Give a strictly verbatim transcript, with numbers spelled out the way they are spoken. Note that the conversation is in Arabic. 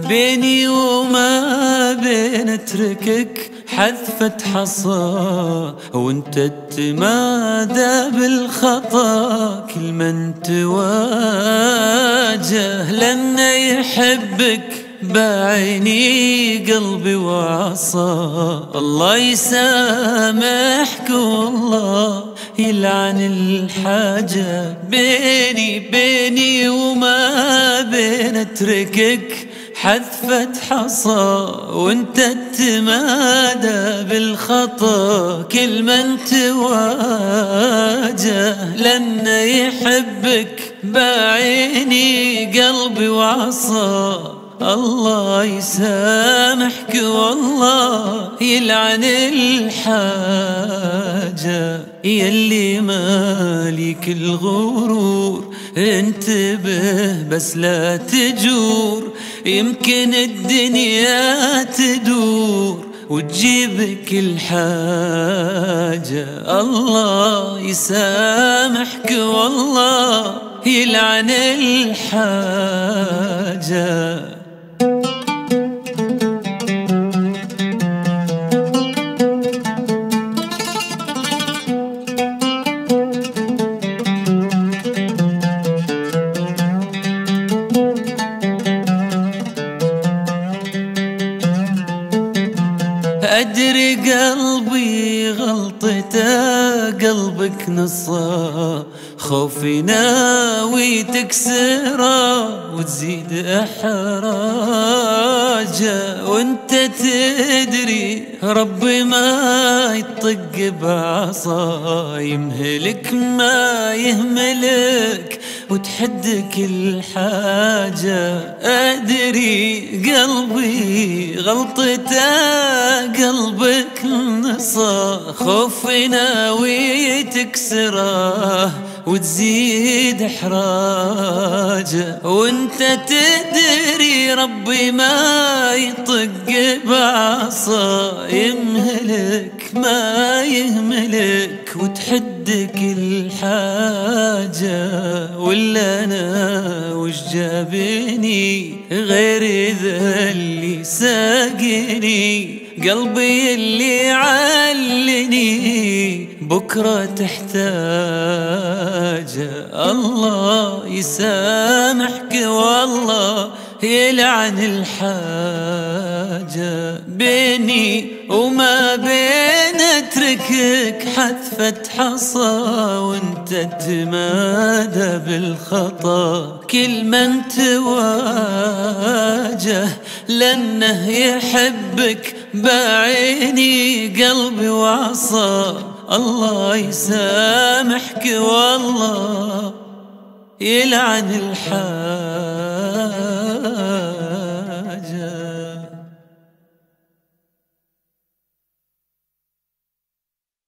بيني وما بين اتركك حذفة حصى، وانت تتمادى بالخطا كل من تواجه، لأنه يحبك بعيني قلبي وعصى. الله يسامحك والله يلعن الحاجة، بيني بيني وما بين اتركك حذفة حصى، وانت تتمادى بالخطا كل من تواجه، لأنه يحبك بعيني قلبي وعصى. الله يسامحك والله يلعن الحاجة، يلي مالك الغرور انتبه بس لا تجور، يمكن الدنيا تدور وتجيبك الحاجة. الله يسامحك والله يلعن الحاجة. أدري قلبي غلطته قلبك نصه، خوفي ناوي تكسره وتزيد إحراجه، وانت تدري ربي ما يطق بعصا، يمهلك ما يهملك وتحدك الحاجة. أدري قلبي غلطته قلبك نصه، خوفي ناوي تكسره وتزيد إحراجه، وانت تدري ربي ما يطق بعصا، يمهلك ما يهملك وتحدك الحاجة. ولا أنا وش جابني غير ذا اللي ساقني، قلبي اللي علني بكرة تحتاجه. الله يسامحك والله يلعن الحاجة، بيني وما بين اتركك حذفة حصى، وانت تتمادى بالخطا كل من تواجه، لأنه يحبك بعيني قلبي وعصى. الله يسامحك والله يلعن الحاجة.